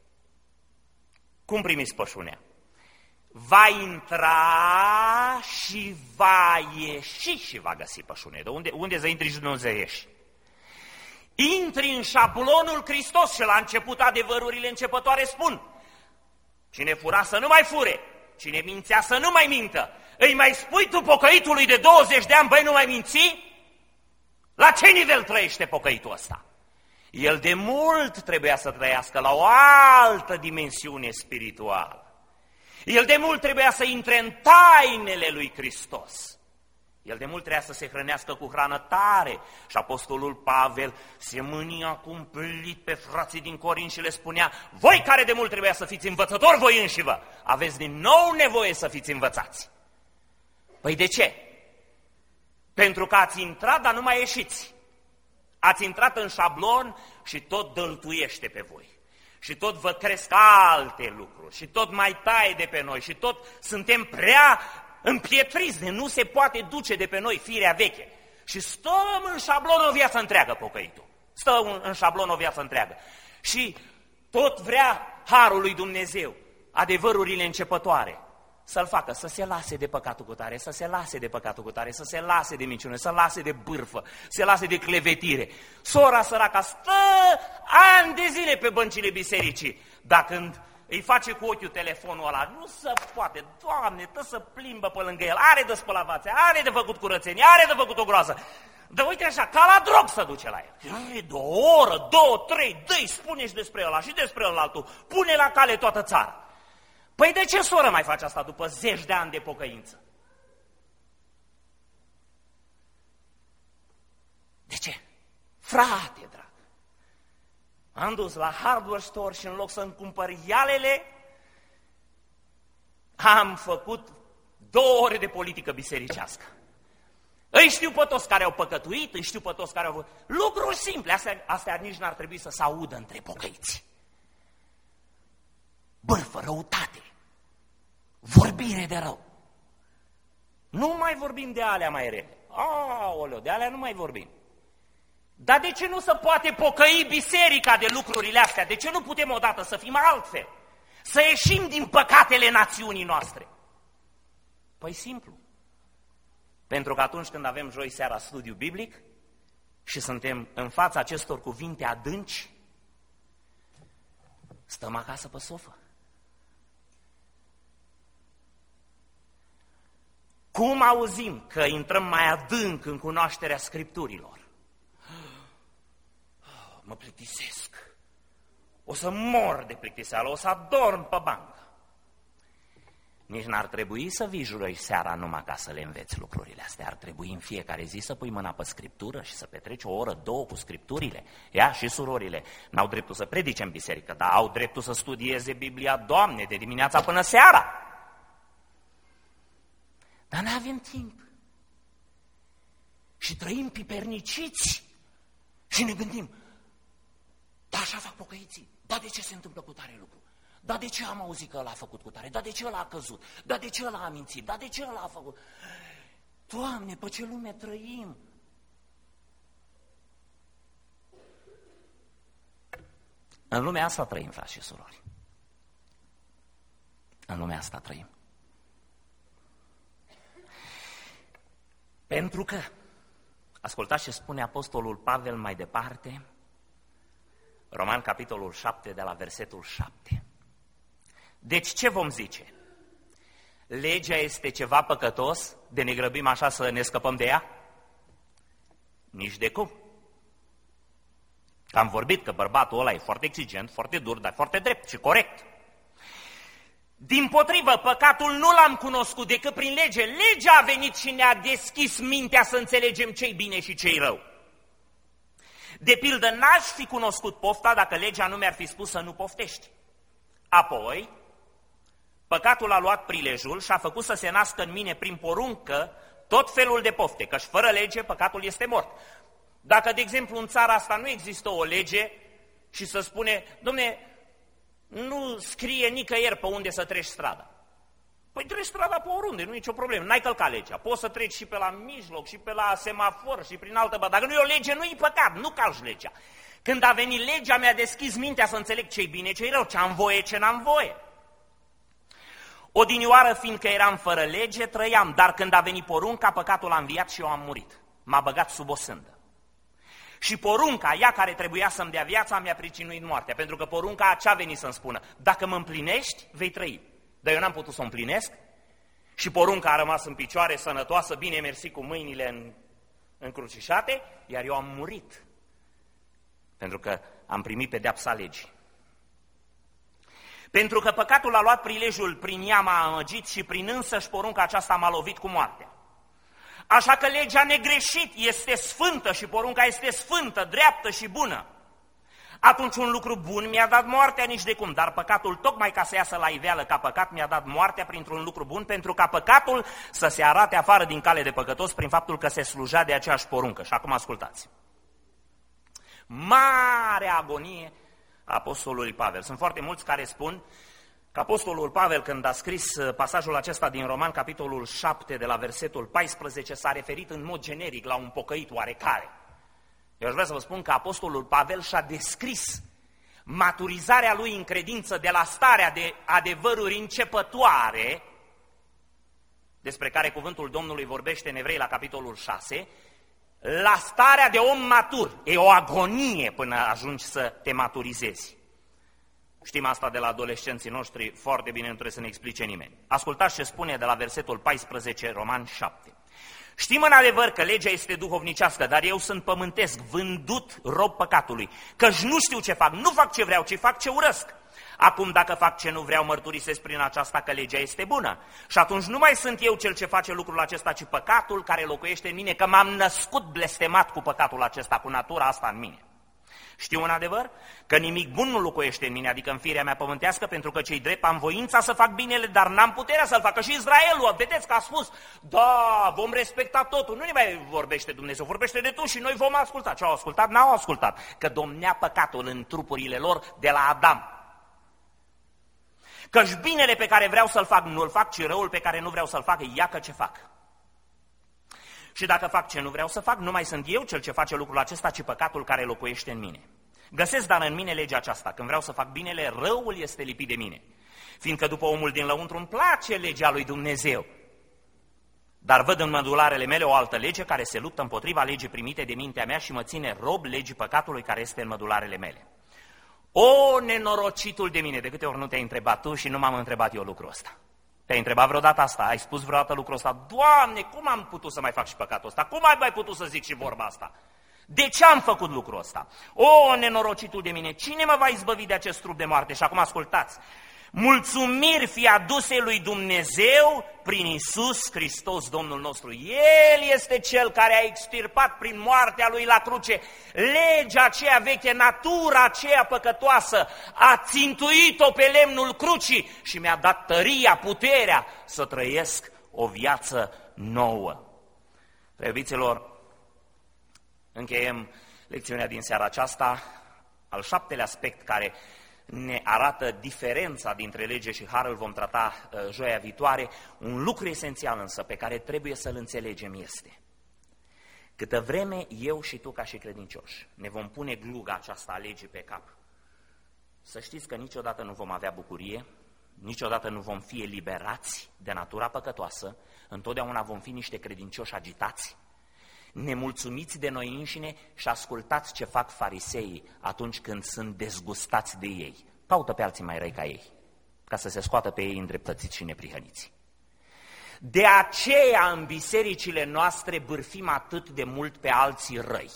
A: Cum primiți pășunea? Va intra și va ieși și va găsi pășune. De unde, unde să intri și nu să ieși? Intri în șablonul Hristos și la început adevărurile începătoare spun, cine fura să nu mai fure, cine mințea să nu mai mintă. Îi mai spui tu pocăitului de douăzeci de ani, băi, nu mai minți? La ce nivel trăiește pocăitul ăsta? El de mult trebuia să trăiască la o altă dimensiune spirituală. El de mult trebuia să intre în tainele lui Hristos. El de mult trebuia să se hrănească cu hrană tare. Și apostolul Pavel se mânia cumplit pe frații din Corint și le spunea, voi care de mult trebuia să fiți învățători voi înșivă, aveți din nou nevoie să fiți învățați. Păi de ce? Pentru că ați intrat, dar nu mai ieșiți. Ați intrat în șablon și tot dăltuiește pe voi. și tot vă cresc alte lucruri și tot mai taie de pe noi și tot suntem prea împietriți de nu se poate duce de pe noi firea veche. Și stăm în șablon o viață întreagă pocăitul. Stă în șablon o viață întreagă. Și tot vrea harul lui Dumnezeu, adevărurile începătoare, să-l facă, să se lase de păcatul cu tare, să se lase de păcatul cu tare, să se lase de minciună, să lase de bârfă, să se lase de clevetire. Sora săraca stă ani de zile pe băncile bisericii, dar când îi face cu ochiul telefonul ăla, nu se poate, Doamne, tă să plimbă pe lângă el, are de spălat vațe, are de făcut curățenie, are de făcut o groază. Dar uite așa, ca la drog să duce la el. E de o oră, două, trei, dă-i, spune și despre ăla și despre ălaltul, pune la cale toată țara. Păi de ce, soră, mai face asta după zeci de ani de pocăință? De ce? Frate, drag, am dus la hardware store și în loc să-mi cumpăr ialele, am făcut două ore de politică bisericească. Îi știu pe toți care au păcătuit, îi știu pe toți care au... Lucruri simple, astea, astea nici n-ar trebui să se audă între pocăiți. Bârfă, răutate, vorbire de rău. Nu mai vorbim de alea mai rele. Aoleu, de alea nu mai vorbim. Dar de ce nu se poate pocăi biserica de lucrurile astea? De ce nu putem odată să fim altfel? Să ieșim din păcatele națiunii noastre? Păi simplu. Pentru că atunci când avem joi seara studiu biblic și suntem în fața acestor cuvinte adânci, stăm acasă pe sofă. Cum auzim că intrăm mai adânc în cunoașterea Scripturilor? Mă plictisesc. O să mor de plictiseală, o să adorm pe bancă. Nici n-ar trebui să vii joi seara numai ca să le înveți lucrurile astea. Ar trebui în fiecare zi să pui mâna pe Scriptură și să petreci o oră, două cu Scripturile. Ia, și surorile n-au dreptul să predice în biserică, dar au dreptul să studieze Biblia, Doamne, de dimineața până seara. Dar n-avem timp. Și trăim piperniciți și ne gândim, da, așa fac pocăiții, da, de ce se întâmplă cu tare lucru? Da, de ce am auzit că ăla a făcut cu tare? Da, de ce ăla a căzut? Da, de ce ăla a mințit? Da, de ce ăla a făcut? Doamne, pe ce lume trăim? În lumea asta trăim, frați și surori. În lumea asta trăim. Pentru că, ascultați ce spune Apostolul Pavel mai departe, Roman, capitolul șapte, de la versetul șapte. Deci ce vom zice? Legea este ceva păcătos de ne grăbim așa să ne scăpăm de ea? Nici de cum. Că am vorbit că bărbatul ăla e foarte exigent, foarte dur, dar foarte drept și corect. Dimpotrivă, păcatul nu l-am cunoscut decât prin lege. Legea a venit și ne-a deschis mintea să înțelegem ce-i bine și ce-i rău. De pildă, n-aș fi cunoscut pofta dacă legea nu mi-ar fi spus să nu poftești. Apoi, păcatul a luat prilejul și a făcut să se nască în mine prin poruncă tot felul de pofte, căci fără lege păcatul este mort. Dacă, de exemplu, în țara asta nu există o lege și să spune, dom'le, nu scrie nicăieri pe unde să treci strada. Păi treci strada pe oriunde, nu e nicio problemă, n-ai călcat legea. Poți să treci și pe la mijloc, și pe la semafor, și prin altă bă. Dacă nu e o lege, nu e păcat, nu calci legea. Când a venit legea, mi-a deschis mintea să înțeleg ce-i bine, ce-i rău, ce am voie, ce n-am voie. Odinioară, fiindcă eram fără lege, trăiam, dar când a venit porunca, păcatul a înviat și eu am murit. M-a băgat sub o sândă. Și porunca, ea care trebuia să-mi dea viața, mi-a pricinuit moartea, pentru că porunca ce a venit să-mi spună? Dacă mă împlinești, vei trăi. Dar eu n-am putut să o împlinesc și porunca a rămas în picioare, sănătoasă, bine mersi, cu mâinile în, încrucișate, iar eu am murit, pentru că am primit pedeapsa legii. Pentru că păcatul a luat prilejul, prin ea m-a amăgit și prin însăși porunca aceasta m-a lovit cu moartea. Așa că legea negreșit este sfântă și porunca este sfântă, dreaptă și bună. Atunci un lucru bun mi-a dat moartea nici de cum, dar păcatul, tocmai ca să iasă la iveală ca păcat, mi-a dat moartea printr-un lucru bun, pentru ca păcatul să se arate afară din cale de păcătos prin faptul că se sluja de aceeași poruncă. Și acum ascultați. Mare agonie apostolului Pavel. Sunt foarte mulți care spun că apostolul Pavel, când a scris pasajul acesta din Roman, capitolul șapte, de la versetul paisprezece, s-a referit în mod generic la un pocăit oarecare. Eu aș vrea să vă spun că apostolul Pavel și-a descris maturizarea lui în credință de la starea de adevăruri începătoare, despre care cuvântul Domnului vorbește în Evrei la capitolul șase, la starea de om matur. E o agonie până ajungi să te maturizezi. Știm asta de la adolescenții noștri foarte bine, nu trebuie să ne explice nimeni. Ascultați ce spune de la versetul paisprezece, Roman șapte. Știm în adevăr că legea este duhovnicească, dar eu sunt pământesc, vândut rob păcatului, căci nu știu ce fac, nu fac ce vreau, ci fac ce urăsc. Acum, dacă fac ce nu vreau, mărturisesc prin aceasta că legea este bună. Și atunci nu mai sunt eu cel ce face lucrul acesta, ci păcatul care locuiește în mine, că m-am născut blestemat cu păcatul acesta, cu natura asta în mine. Știu în adevăr că nimic bun nu locuiește în mine, adică în firea mea pământească, pentru că cei drept am voința să fac binele, dar n-am puterea să-l facă. Și Israelul, vedeți că a spus, da, vom respecta totul, nu ne mai vorbește Dumnezeu, vorbește de tu și noi vom asculta. Ce au ascultat? N-au ascultat, că domnea păcatul în trupurile lor de la Adam. Căci binele pe care vreau să-l fac nu-l fac, ci răul pe care nu vreau să-l fac, iacă ce fac. Și dacă fac ce nu vreau să fac, nu mai sunt eu cel ce face lucrul acesta, ci păcatul care locuiește în mine. Găsesc dar în mine legea aceasta, când vreau să fac binele, răul este lipit de mine. Fiindcă după omul din lăuntru îmi place legea lui Dumnezeu. Dar văd în mădularele mele o altă lege care se luptă împotriva legii primite de mintea mea și mă ține rob legii păcatului care este în mădularele mele. O, nenorocitul de mine, de câte ori nu te-ai întrebat tu și nu m-am întrebat eu lucrul ăsta. Te-ai întrebat vreodată asta? Ai spus vreodată lucrul ăsta? Doamne, cum am putut să mai fac și păcatul ăsta? Cum ai mai putut să zic și vorba asta? De ce am făcut lucrul ăsta? O, nenorocitul de mine, cine mă va izbăvi de acest trup de moarte? Și acum ascultați, mulțumiri fi aduse lui Dumnezeu prin Iisus Hristos, Domnul nostru. El este Cel care a extirpat prin moartea Lui la cruce legea aceea veche, natura aceea păcătoasă, a țintuit-o pe lemnul crucii și mi-a dat tăria, puterea să trăiesc o viață nouă. Preobiților, încheiem lecțiunea din seara aceasta, al șaptelea aspect care ne arată diferența dintre lege și har, îl vom trata uh, joia viitoare. Un lucru esențial însă pe care trebuie să-l înțelegem este: câtă vreme eu și tu ca și credincioși ne vom pune gluga aceasta a legii pe cap, să știți că niciodată nu vom avea bucurie, niciodată nu vom fi eliberați de natura păcătoasă, întotdeauna vom fi niște credincioși agitați, nemulțumiți de noi înșine. Și ascultați ce fac fariseii atunci când sunt dezgustați de ei. Caută pe alții mai răi ca ei, ca să se scoată pe ei îndreptățiți și neprihăniți. De aceea în bisericile noastre bârfim atât de mult pe alții răi.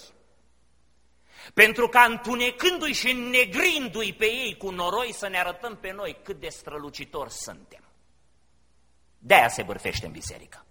A: Pentru ca întunecându-i și înnegrindu-i pe ei cu noroi să ne arătăm pe noi cât de strălucitori suntem. De-aia se bârfește în biserică.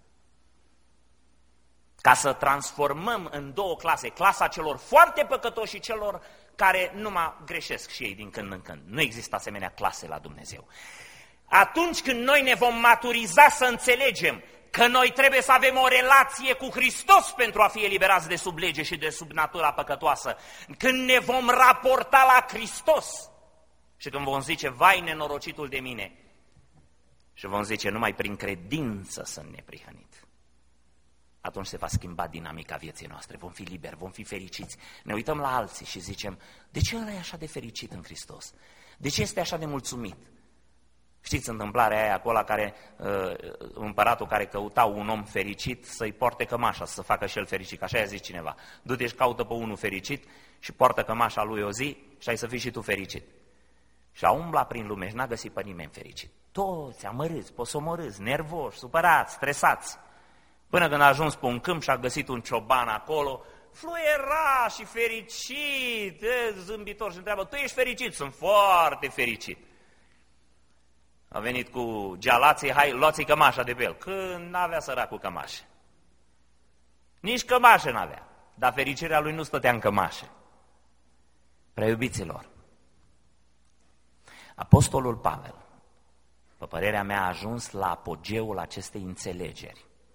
A: Ca să transformăm în două clase, clasa celor foarte păcătoși și celor care numai greșesc și ei din când în când. Nu există asemenea clase la Dumnezeu. Atunci când noi ne vom maturiza să înțelegem că noi trebuie să avem o relație cu Hristos pentru a fi eliberați de sub lege și de sub natura păcătoasă, când ne vom raporta la Hristos și când vom zice, vai nenorocitul de mine, și vom zice, numai prin credință sunt neprihănit, atunci se va schimba dinamica vieții noastre, vom fi liberi, vom fi fericiți. Ne uităm la alții și zicem, de ce ăla e așa de fericit în Hristos? De ce este așa de mulțumit? Știți întâmplarea aia acolo care uh, împăratul care căuta un om fericit să-i poarte cămașa, să facă și el fericit, că așa i-a zis cineva. Du-te și caută pe unul fericit și poartă cămașa lui o zi și ai să fii și tu fericit. Și a umblat prin lume și n-a găsit pe nimeni fericit. Toți amărâți, posomorâți, nervoși, supărați, stresați. Până când a ajuns pe un câmp și a găsit un cioban acolo, fluiera și fericit, e, zâmbitor, și întreabă, tu ești fericit? Sunt foarte fericit. A venit cu gealații, hai, luați-i cămașa de pe el. Când n-avea săracul cămașe. Nici cămașă n-avea, dar fericirea lui nu stătea în cămașe. Preiubiților, apostolul Pavel, pe părerea mea, a ajuns la apogeul acestei înțelegeri.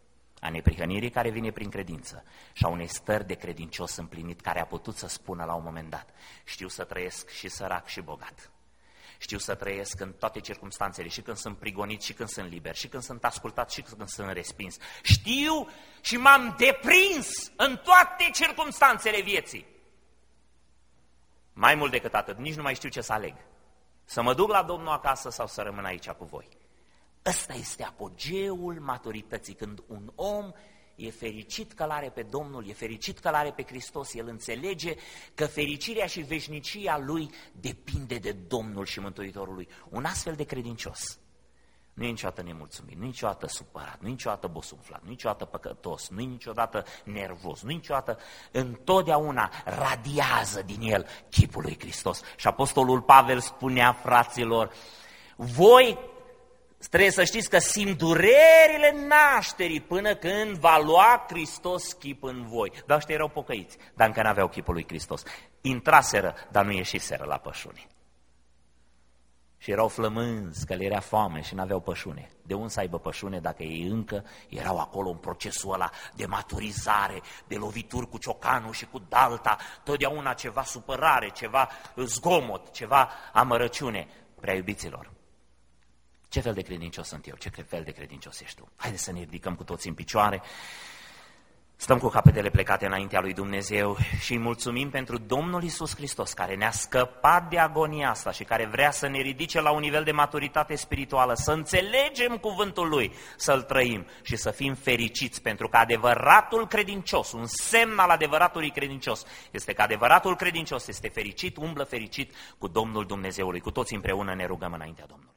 A: a neprihănirii care vine prin credință și a unei stări de credincios împlinit care a putut să spună la un moment dat: știu să trăiesc și sărac și bogat. Știu să trăiesc în toate circumstanțele, și când sunt prigonit, și când sunt liber, și când sunt ascultat, și când sunt respins. Știu și m-am deprins în toate circumstanțele vieții. Mai mult decât atât, nici nu mai știu ce să aleg. Să mă duc la Domnul acasă sau să rămân aici cu voi. Ăsta este apogeul maturității, când un om e fericit că l-are pe Domnul, e fericit că l-are pe Hristos, el înțelege că fericirea și veșnicia lui depinde de Domnul și Mântuitorul lui. Un astfel de credincios nu e niciodată nemulțumit, nu e niciodată supărat, nu e niciodată bosunflat, nu e niciodată păcătos, nu e niciodată nervos, nu e niciodată, întotdeauna radiază din el chipul lui Hristos. Și Apostolul Pavel spunea, fraților, voi trebuie să știți că simt durerile nașterii până când va lua Hristos chip în voi. Dar ăștia erau pocăiți, dar încă n-aveau chipul lui Hristos. Intraseră, dar nu ieșiseră la pășune. Și erau flămânzi, că le era foame și n-aveau pășune. De unde să aibă pășune dacă ei încă erau acolo în procesul ăla de maturizare, de lovituri cu ciocanul și cu dalta, totdeauna ceva supărare, ceva zgomot, ceva amărăciune. Prea iubiților, ce fel de credincios sunt eu? Ce fel de credincios ești tu? Haideți să ne ridicăm cu toții în picioare, stăm cu capetele plecate înaintea lui Dumnezeu și îi mulțumim pentru Domnul Iisus Hristos, care ne-a scăpat de agonia asta și care vrea să ne ridice la un nivel de maturitate spirituală, să înțelegem cuvântul Lui, să-L trăim și să fim fericiți, pentru că adevăratul credincios, un semn al adevăratului credincios, este că adevăratul credincios este fericit, umblă fericit cu Domnul Dumnezeului. Cu toți împreună ne rugăm înaintea Domnului.